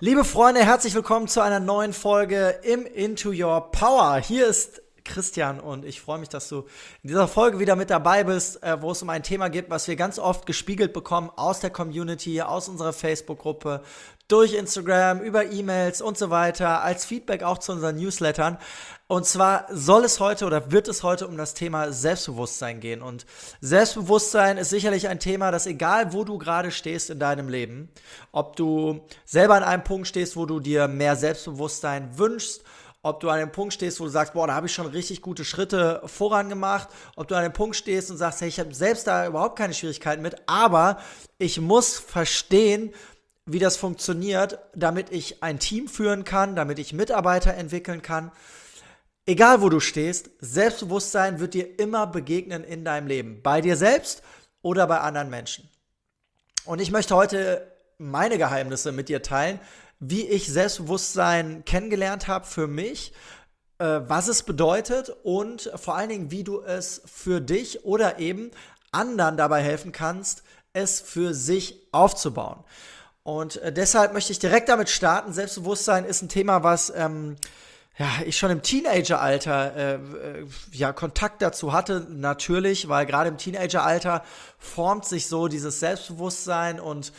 Liebe Freunde, herzlich willkommen zu einer neuen Folge im Into Your Power. Hier ist Christian und ich freue mich, dass du in dieser Folge wieder mit dabei bist, wo es um ein Thema geht, was wir ganz oft gespiegelt bekommen aus der Community, aus unserer Facebook-Gruppe, durch Instagram, über E-Mails und so weiter, als Feedback auch zu unseren Newslettern. Und zwar soll es heute oder wird es heute um das Thema Selbstbewusstsein gehen. Und Selbstbewusstsein ist sicherlich ein Thema, das egal wo du gerade stehst in deinem Leben, ob du selber an einem Punkt stehst, wo du dir mehr Selbstbewusstsein wünschst, ob du an einem Punkt stehst, wo du sagst, boah, da habe ich schon richtig gute Schritte vorangemacht, ob du an einem Punkt stehst und sagst, hey, ich habe selbst da überhaupt keine Schwierigkeiten mit, aber ich muss verstehen, wie das funktioniert, damit ich ein Team führen kann, damit ich Mitarbeiter entwickeln kann. Egal wo du stehst, Selbstbewusstsein wird dir immer begegnen in deinem Leben. Bei dir selbst oder bei anderen Menschen. Und ich möchte heute meine Geheimnisse mit dir teilen, wie ich Selbstbewusstsein kennengelernt habe für mich, was es bedeutet und vor allen Dingen, wie du es für dich oder eben anderen dabei helfen kannst, es für sich aufzubauen. Und deshalb möchte ich direkt damit starten. Selbstbewusstsein ist ein Thema, was ich schon im Teenageralter Kontakt dazu hatte, natürlich, weil gerade im Teenageralter formt sich so dieses Selbstbewusstsein und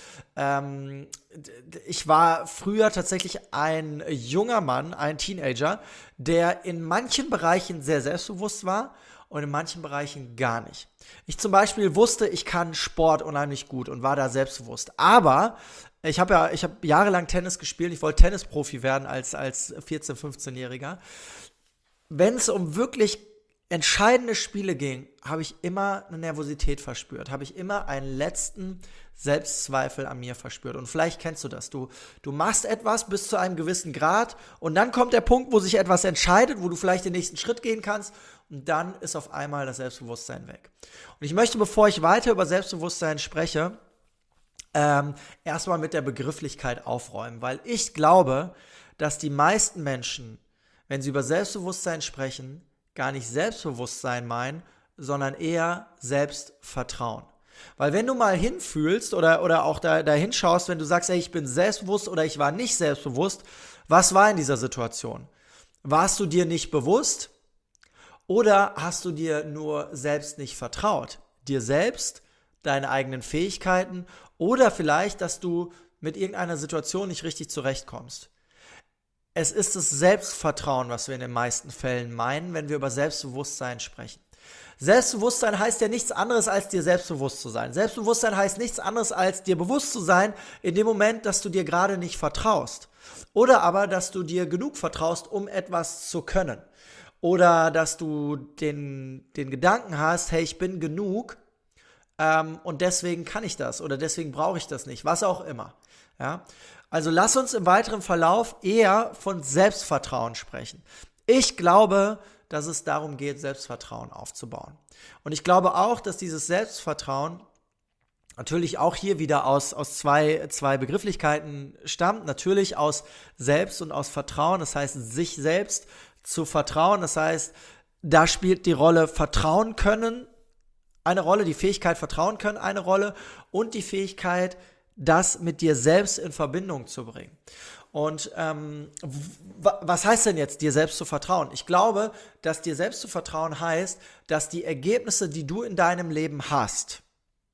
ich war früher tatsächlich ein junger Mann, ein Teenager, der in manchen Bereichen sehr selbstbewusst war und in manchen Bereichen gar nicht. Ich zum Beispiel wusste, ich kann Sport unheimlich gut und war da selbstbewusst, aber ich habe jahrelang Tennis gespielt. Ich wollte Tennisprofi werden als 14-, 15-Jähriger. Wenn es um wirklich entscheidende Spiele ging, habe ich immer eine Nervosität verspürt. Habe ich immer einen letzten Selbstzweifel an mir verspürt. Und vielleicht kennst du das. Du machst etwas bis zu einem gewissen Grad und dann kommt der Punkt, wo sich etwas entscheidet, wo du vielleicht den nächsten Schritt gehen kannst und dann ist auf einmal das Selbstbewusstsein weg. Und ich möchte, bevor ich weiter über Selbstbewusstsein spreche, erstmal mit der Begrifflichkeit aufräumen, weil ich glaube, dass die meisten Menschen, wenn sie über Selbstbewusstsein sprechen, gar nicht Selbstbewusstsein meinen, sondern eher Selbstvertrauen. Weil wenn du mal hinfühlst oder auch da hinschaust, wenn du sagst, ey, ich bin selbstbewusst oder ich war nicht selbstbewusst, was war in dieser Situation? Warst du dir nicht bewusst oder hast du dir nur selbst nicht vertraut? Dir selbst, deine eigenen Fähigkeiten oder vielleicht, dass du mit irgendeiner Situation nicht richtig zurechtkommst. Es ist das Selbstvertrauen, was wir in den meisten Fällen meinen, wenn wir über Selbstbewusstsein sprechen. Selbstbewusstsein heißt ja nichts anderes, als dir selbstbewusst zu sein. Selbstbewusstsein heißt nichts anderes, als dir bewusst zu sein, in dem Moment, dass du dir gerade nicht vertraust. Oder aber, dass du dir genug vertraust, um etwas zu können. Oder dass du den Gedanken hast, hey, ich bin genug, und deswegen kann ich das oder deswegen brauche ich das nicht, was auch immer. Ja? Also lass uns im weiteren Verlauf eher von Selbstvertrauen sprechen. Ich glaube, dass es darum geht, Selbstvertrauen aufzubauen. Und ich glaube auch, dass dieses Selbstvertrauen natürlich auch hier wieder aus zwei Begrifflichkeiten stammt. Natürlich aus Selbst und aus Vertrauen, das heißt, sich selbst zu vertrauen. Das heißt, da spielt die Rolle Vertrauen können eine Rolle, die Fähigkeit vertrauen können eine Rolle und die Fähigkeit, das mit dir selbst in Verbindung zu bringen. Und was heißt denn jetzt, dir selbst zu vertrauen? Ich glaube, dass dir selbst zu vertrauen heißt, dass die Ergebnisse, die du in deinem Leben hast,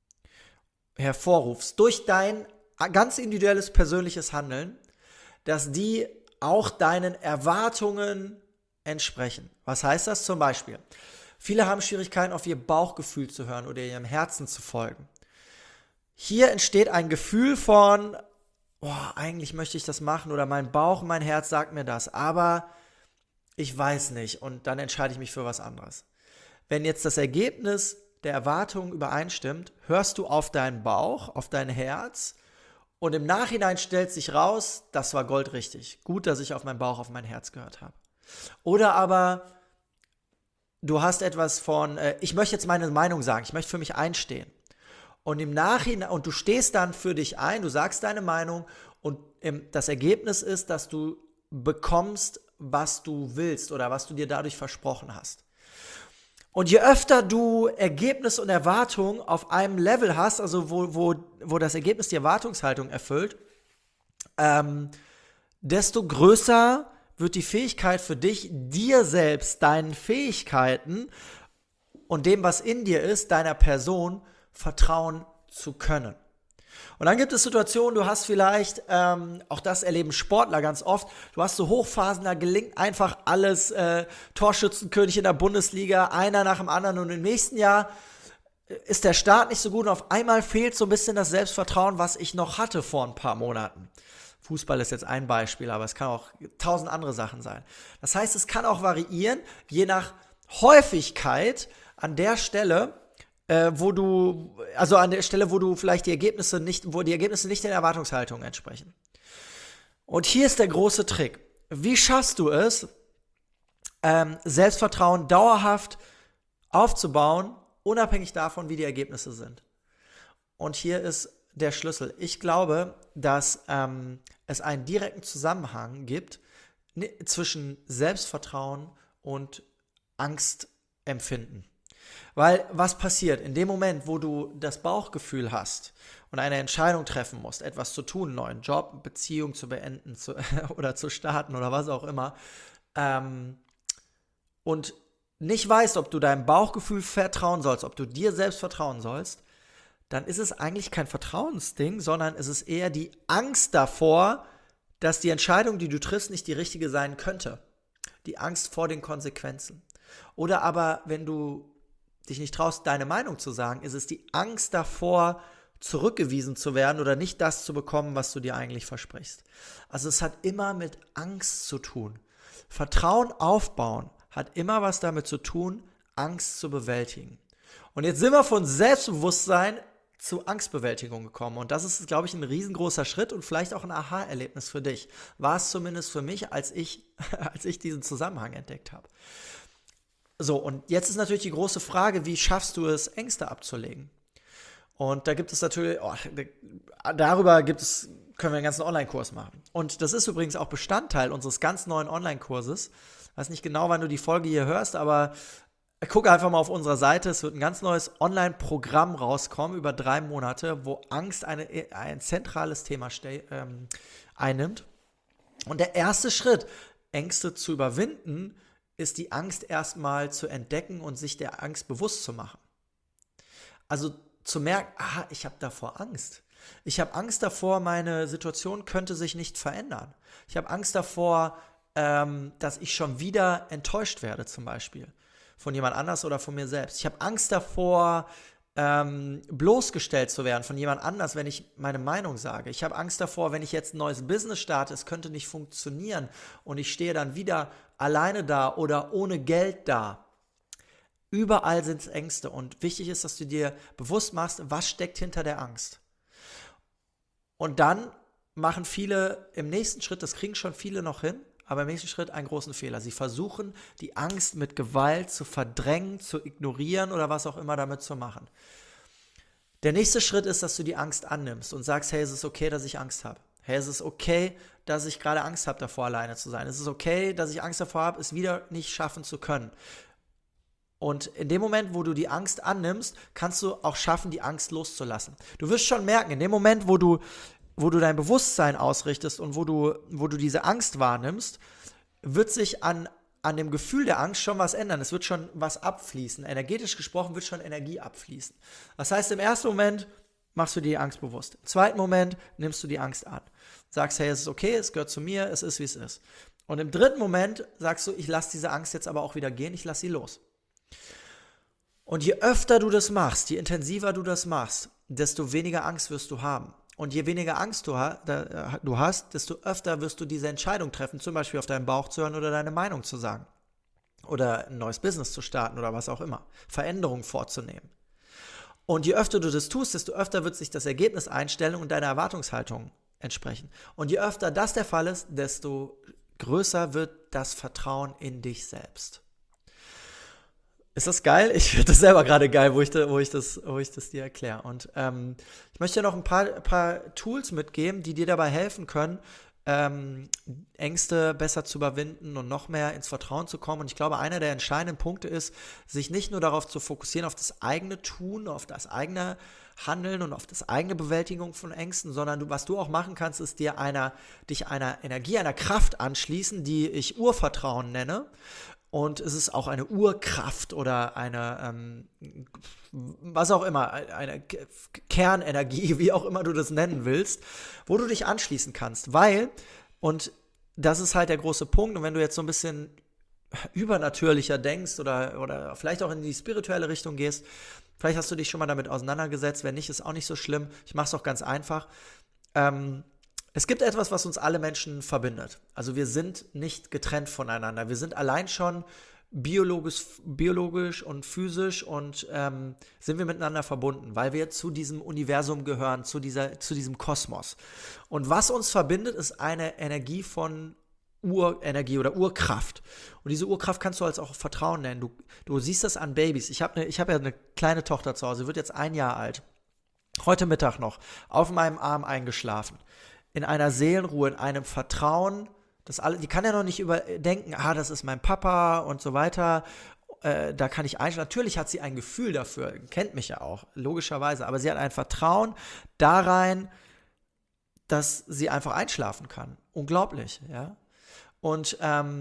hervorrufst, durch dein ganz individuelles, persönliches Handeln, dass die auch deinen Erwartungen entsprechen. Was heißt das zum Beispiel? Viele haben Schwierigkeiten, auf ihr Bauchgefühl zu hören oder ihrem Herzen zu folgen. Hier entsteht ein Gefühl von, eigentlich möchte ich das machen oder mein Bauch, mein Herz sagt mir das, aber ich weiß nicht und dann entscheide ich mich für was anderes. Wenn jetzt das Ergebnis der Erwartungen übereinstimmt, hörst du auf deinen Bauch, auf dein Herz und im Nachhinein stellt sich raus, das war goldrichtig. Gut, dass ich auf meinen Bauch, auf mein Herz gehört habe. Oder aber du hast etwas von, ich möchte jetzt meine Meinung sagen, ich möchte für mich einstehen. Und im Nachhinein, und du stehst dann für dich ein, du sagst deine Meinung und das Ergebnis ist, dass du bekommst, was du willst oder was du dir dadurch versprochen hast. Und je öfter du Ergebnis und Erwartung auf einem Level hast, also wo das Ergebnis die Erwartungshaltung erfüllt, desto größer wird die Fähigkeit für dich, dir selbst, deinen Fähigkeiten und dem, was in dir ist, deiner Person, vertrauen zu können. Und dann gibt es Situationen, du hast vielleicht, auch das erleben Sportler ganz oft, du hast so Hochphasen, da gelingt einfach alles, Torschützenkönig in der Bundesliga, einer nach dem anderen, und im nächsten Jahr ist der Start nicht so gut und auf einmal fehlt so ein bisschen das Selbstvertrauen, was ich noch hatte vor ein paar Monaten. Fußball ist jetzt ein Beispiel, aber es kann auch 1000 andere Sachen sein. Das heißt, es kann auch variieren, je nach Häufigkeit an der Stelle, wo du vielleicht wo die Ergebnisse nicht den Erwartungshaltungen entsprechen. Und hier ist der große Trick. Wie schaffst du es, Selbstvertrauen dauerhaft aufzubauen, unabhängig davon, wie die Ergebnisse sind? Und hier ist der Schlüssel. Ich glaube, dass es einen direkten Zusammenhang gibt zwischen Selbstvertrauen und Angstempfinden. Weil was passiert? In dem Moment, wo du das Bauchgefühl hast und eine Entscheidung treffen musst, etwas zu tun, einen neuen Job, eine Beziehung zu beenden oder zu starten oder was auch immer, und nicht weißt, ob du deinem Bauchgefühl vertrauen sollst, ob du dir selbst vertrauen sollst, dann ist es eigentlich kein Vertrauensding, sondern es ist eher die Angst davor, dass die Entscheidung, die du triffst, nicht die richtige sein könnte. Die Angst vor den Konsequenzen. Oder aber, wenn du dich nicht traust, deine Meinung zu sagen, ist es die Angst davor, zurückgewiesen zu werden oder nicht das zu bekommen, was du dir eigentlich versprichst. Also es hat immer mit Angst zu tun. Vertrauen aufbauen hat immer was damit zu tun, Angst zu bewältigen. Und jetzt sind wir von Selbstbewusstsein zu Angstbewältigung gekommen. Und das ist, glaube ich, ein riesengroßer Schritt und vielleicht auch ein Aha-Erlebnis für dich. War es zumindest für mich, als ich diesen Zusammenhang entdeckt habe. So, und jetzt ist natürlich die große Frage, wie schaffst du es, Ängste abzulegen? Und da gibt es natürlich, können wir einen ganzen Online-Kurs machen. Und das ist übrigens auch Bestandteil unseres ganz neuen Online-Kurses. Ich weiß nicht genau, wann du die Folge hier hörst, aber guck einfach mal auf unserer Seite. Es wird ein ganz neues Online-Programm rauskommen über 3 Monate, wo Angst ein zentrales Thema einnimmt. Und der erste Schritt, Ängste zu überwinden, ist die Angst erstmal zu entdecken und sich der Angst bewusst zu machen. Also zu merken, ich habe davor Angst. Ich habe Angst davor, meine Situation könnte sich nicht verändern. Ich habe Angst davor, dass ich schon wieder enttäuscht werde zum Beispiel. Von jemand anders oder von mir selbst. Ich habe Angst davor, bloßgestellt zu werden von jemand anders, wenn ich meine Meinung sage. Ich habe Angst davor, wenn ich jetzt ein neues Business starte, es könnte nicht funktionieren und ich stehe dann wieder alleine da oder ohne Geld da. Überall sind es Ängste und wichtig ist, dass du dir bewusst machst, was steckt hinter der Angst. Und dann machen viele im nächsten Schritt, das kriegen schon viele noch hin, aber im nächsten Schritt einen großen Fehler. Sie versuchen, die Angst mit Gewalt zu verdrängen, zu ignorieren oder was auch immer damit zu machen. Der nächste Schritt ist, dass du die Angst annimmst und sagst, hey, es ist okay, dass ich Angst habe. Hey, es ist okay, dass ich gerade Angst habe, davor alleine zu sein. Es ist okay, dass ich Angst davor habe, es wieder nicht schaffen zu können. Und in dem Moment, wo du die Angst annimmst, kannst du auch schaffen, die Angst loszulassen. Du wirst schon merken, in dem Moment, wo du dein Bewusstsein ausrichtest und wo du diese Angst wahrnimmst, wird sich an dem Gefühl der Angst schon was ändern. Es wird schon was abfließen. Energetisch gesprochen wird schon Energie abfließen. Das heißt, im ersten Moment machst du dir die Angst bewusst. Im zweiten Moment nimmst du die Angst an. Sagst, hey, es ist okay, es gehört zu mir, es ist, wie es ist. Und im dritten Moment sagst du, ich lasse diese Angst jetzt aber auch wieder gehen, ich lasse sie los. Und je öfter du das machst, je intensiver du das machst, desto weniger Angst wirst du haben. Und je weniger Angst du hast, desto öfter wirst du diese Entscheidung treffen, zum Beispiel auf deinen Bauch zu hören oder deine Meinung zu sagen. Oder ein neues Business zu starten oder was auch immer. Veränderungen vorzunehmen. Und je öfter du das tust, desto öfter wird sich das Ergebnis einstellen und deine Erwartungshaltung entsprechen. Und je öfter das der Fall ist, desto größer wird das Vertrauen in dich selbst. Ist das geil? Ich finde das selber gerade geil, wo ich das dir erkläre. Und ich möchte dir noch ein paar Tools mitgeben, die dir dabei helfen können, Ängste besser zu überwinden und noch mehr ins Vertrauen zu kommen. Und ich glaube, einer der entscheidenden Punkte ist, sich nicht nur darauf zu fokussieren, auf das eigene Tun, auf das eigene Handeln und auf das eigene Bewältigung von Ängsten, sondern was du auch machen kannst, ist dich einer Energie, einer Kraft anschließen, die ich Urvertrauen nenne. Und es ist auch eine Urkraft oder eine, was auch immer, eine Kernenergie, wie auch immer du das nennen willst, wo du dich anschließen kannst. Weil, und das ist halt der große Punkt, und wenn du jetzt so ein bisschen übernatürlicher denkst oder vielleicht auch in die spirituelle Richtung gehst, vielleicht hast du dich schon mal damit auseinandergesetzt, wenn nicht, ist auch nicht so schlimm. Ich mache es auch ganz einfach. Es gibt etwas, was uns alle Menschen verbindet. Also wir sind nicht getrennt voneinander. Wir sind allein schon biologisch und physisch und sind wir miteinander verbunden, weil wir zu diesem Universum gehören, zu diesem Kosmos. Und was uns verbindet, ist eine Energie von Urenergie oder Urkraft. Und diese Urkraft kannst du als auch Vertrauen nennen. Du siehst das an Babys. Ich hab ja eine kleine Tochter zu Hause, wird jetzt 1 Jahr alt. Heute Mittag noch auf meinem Arm eingeschlafen. In einer Seelenruhe, in einem Vertrauen, die kann ja noch nicht überdenken, das ist mein Papa und so weiter, da kann ich einschlafen. Natürlich hat sie ein Gefühl dafür, kennt mich ja auch, logischerweise, aber sie hat ein Vertrauen da rein, dass sie einfach einschlafen kann. Unglaublich, ja. Und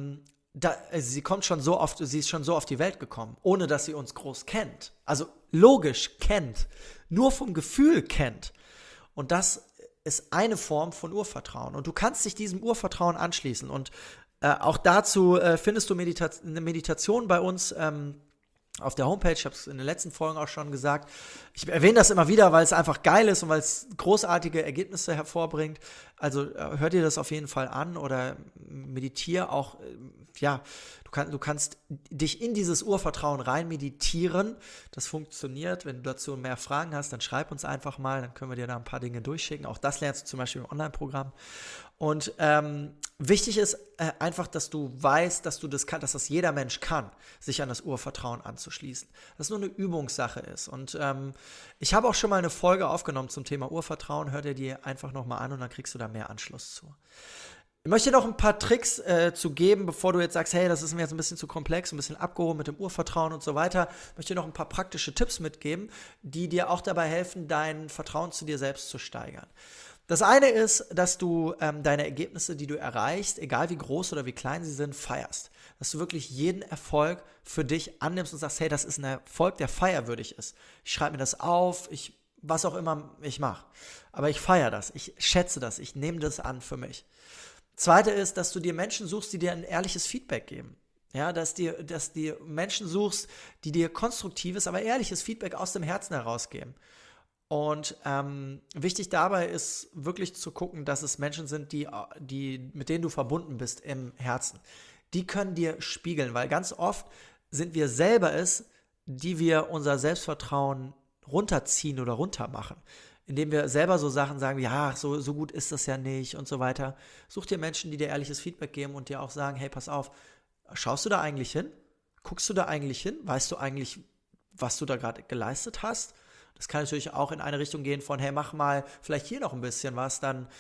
sie ist schon so auf die Welt gekommen, ohne dass sie uns groß kennt. Also logisch kennt, nur vom Gefühl kennt. Und das ist eine Form von Urvertrauen. Und du kannst dich diesem Urvertrauen anschließen. Und auch dazu findest du eine Meditation bei uns auf der Homepage. Ich habe es in den letzten Folgen auch schon gesagt. Ich erwähne das immer wieder, weil es einfach geil ist und weil es großartige Ergebnisse hervorbringt. Also hör dir das auf jeden Fall an oder meditiere auch. Du kannst dich in dieses Urvertrauen rein meditieren. Das funktioniert. Wenn du dazu mehr Fragen hast, dann schreib uns einfach mal. Dann können wir dir da ein paar Dinge durchschicken. Auch das lernst du zum Beispiel im Online-Programm. Und wichtig ist einfach, dass du weißt, dass das jeder Mensch kann, sich an das Urvertrauen anzuschließen. Dass es nur eine Übungssache ist. Und ich habe auch schon mal eine Folge aufgenommen zum Thema Urvertrauen. Hör dir die einfach nochmal an und dann kriegst du da mehr Anschluss zu. Ich möchte noch ein paar Tricks zu geben, bevor du jetzt sagst, hey, das ist mir jetzt ein bisschen zu komplex, ein bisschen abgehoben mit dem Urvertrauen und so weiter. Ich möchte dir noch ein paar praktische Tipps mitgeben, die dir auch dabei helfen, dein Vertrauen zu dir selbst zu steigern. Das eine ist, dass du deine Ergebnisse, die du erreichst, egal wie groß oder wie klein sie sind, feierst. Dass du wirklich jeden Erfolg für dich annimmst und sagst, hey, das ist ein Erfolg, der feierwürdig ist. Ich schreibe mir das auf, was auch immer ich mache. Aber ich feiere das, ich schätze das, ich nehme das an für mich. Zweite ist, dass du dir Menschen suchst, die dir ein ehrliches Feedback geben. Ja, dass die Menschen suchst, die dir konstruktives, aber ehrliches Feedback aus dem Herzen herausgeben. Und wichtig dabei ist wirklich zu gucken, dass es Menschen sind, mit denen du verbunden bist im Herzen. Die können dir spiegeln, weil ganz oft sind wir selber es, die wir unser Selbstvertrauen runterziehen oder runtermachen. Indem wir selber so Sachen sagen wie, ja, so gut ist das ja nicht und so weiter. Such dir Menschen, die dir ehrliches Feedback geben und dir auch sagen, hey, pass auf, schaust du da eigentlich hin? Guckst du da eigentlich hin? Weißt du eigentlich, was du da gerade geleistet hast? Das kann natürlich auch in eine Richtung gehen von, hey, mach mal vielleicht hier noch ein bisschen was, dann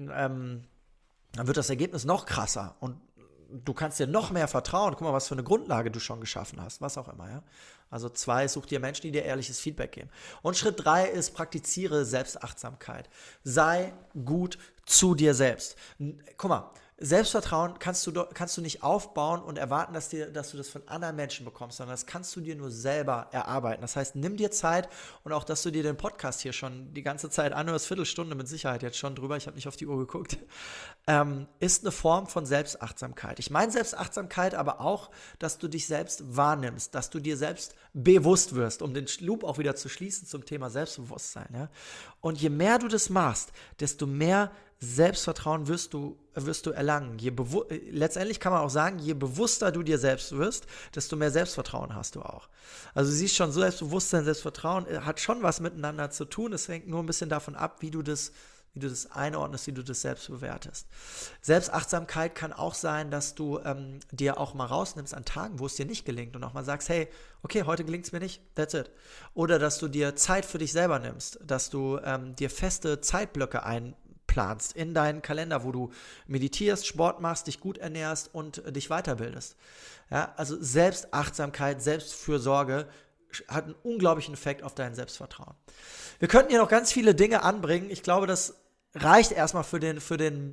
wird das Ergebnis noch krasser und du kannst dir noch mehr vertrauen. Guck mal, was für eine Grundlage du schon geschaffen hast, was auch immer, ja. Also 2, such dir Menschen, die dir ehrliches Feedback geben. Und Schritt 3 ist, praktiziere Selbstachtsamkeit. Sei gut zu dir selbst. Guck mal, Selbstvertrauen kannst du nicht aufbauen und erwarten, dass du das von anderen Menschen bekommst, sondern das kannst du dir nur selber erarbeiten. Das heißt, nimm dir Zeit und auch, dass du dir den Podcast hier schon die ganze Zeit anhörst, Viertelstunde mit Sicherheit jetzt schon drüber, ich habe nicht auf die Uhr geguckt, ist eine Form von Selbstachtsamkeit. Ich meine Selbstachtsamkeit, aber auch, dass du dich selbst wahrnimmst, dass du dir selbst bewusst wirst, um den Loop auch wieder zu schließen zum Thema Selbstbewusstsein. Ja? Und je mehr du das machst, desto mehr Selbstvertrauen wirst du erlangen. Letztendlich kann man auch sagen, je bewusster du dir selbst wirst, desto mehr Selbstvertrauen hast du auch. Also du siehst schon, so Selbstbewusstsein, Selbstvertrauen hat schon was miteinander zu tun. Es hängt nur ein bisschen davon ab, wie du das einordnest, wie du das selbst bewertest. Selbstachtsamkeit kann auch sein, dass du dir auch mal rausnimmst an Tagen, wo es dir nicht gelingt und auch mal sagst, hey, okay, heute gelingt es mir nicht, that's it. Oder dass du dir Zeit für dich selber nimmst, dass du dir feste Zeitblöcke einplanst in deinen Kalender, wo du meditierst, Sport machst, dich gut ernährst und dich weiterbildest. Ja, also Selbstachtsamkeit, Selbstfürsorge hat einen unglaublichen Effekt auf dein Selbstvertrauen. Wir könnten hier noch ganz viele Dinge anbringen. Ich glaube, das reicht erstmal für den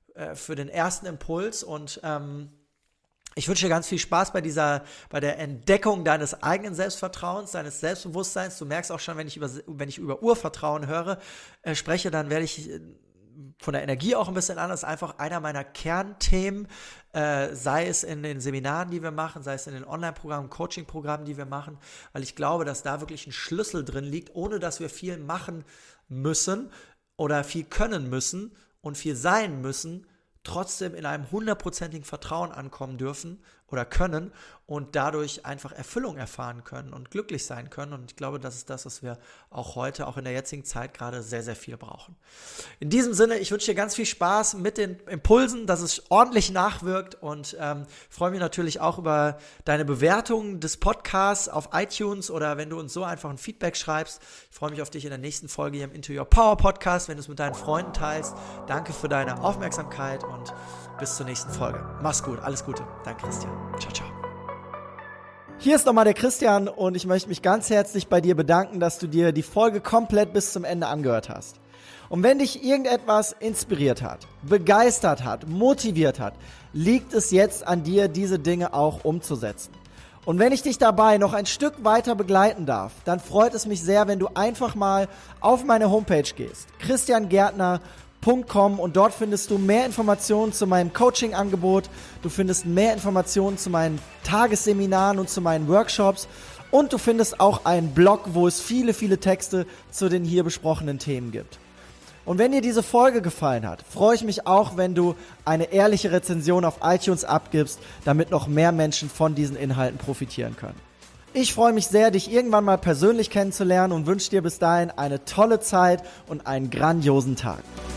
ersten Impuls und ich wünsche dir ganz viel Spaß bei der Entdeckung deines eigenen Selbstvertrauens, deines Selbstbewusstseins. Du merkst auch schon, wenn ich über Urvertrauen spreche, dann werde ich von der Energie auch ein bisschen anders. Einfach einer meiner Kernthemen, sei es in den Seminaren, die wir machen, sei es in den Online-Programmen, Coaching-Programmen, die wir machen, weil ich glaube, dass da wirklich ein Schlüssel drin liegt, ohne dass wir viel machen müssen oder viel können müssen und viel sein müssen, trotzdem in einem 100%igen Vertrauen ankommen dürfen oder können und dadurch einfach Erfüllung erfahren können und glücklich sein können. Und ich glaube, das ist das, was wir auch heute, auch in der jetzigen Zeit gerade sehr, sehr viel brauchen. In diesem Sinne, ich wünsche dir ganz viel Spaß mit den Impulsen, dass es ordentlich nachwirkt und freue mich natürlich auch über deine Bewertung des Podcasts auf iTunes oder wenn du uns so einfach ein Feedback schreibst. Ich freue mich auf dich in der nächsten Folge hier im Into Your Power Podcast, wenn du es mit deinen Freunden teilst. Danke für deine Aufmerksamkeit und bis zur nächsten Folge. Mach's gut, alles Gute. Dein Christian. Ciao, ciao. Hier ist nochmal der Christian und ich möchte mich ganz herzlich bei dir bedanken, dass du dir die Folge komplett bis zum Ende angehört hast. Und wenn dich irgendetwas inspiriert hat, begeistert hat, motiviert hat, liegt es jetzt an dir, diese Dinge auch umzusetzen. Und wenn ich dich dabei noch ein Stück weiter begleiten darf, dann freut es mich sehr, wenn du einfach mal auf meine Homepage gehst, christiangärtner.com, und dort findest du mehr Informationen zu meinem Coaching-Angebot, du findest mehr Informationen zu meinen Tagesseminaren und zu meinen Workshops und du findest auch einen Blog, wo es viele, viele Texte zu den hier besprochenen Themen gibt. Und wenn dir diese Folge gefallen hat, freue ich mich auch, wenn du eine ehrliche Rezension auf iTunes abgibst, damit noch mehr Menschen von diesen Inhalten profitieren können. Ich freue mich sehr, dich irgendwann mal persönlich kennenzulernen und wünsche dir bis dahin eine tolle Zeit und einen grandiosen Tag.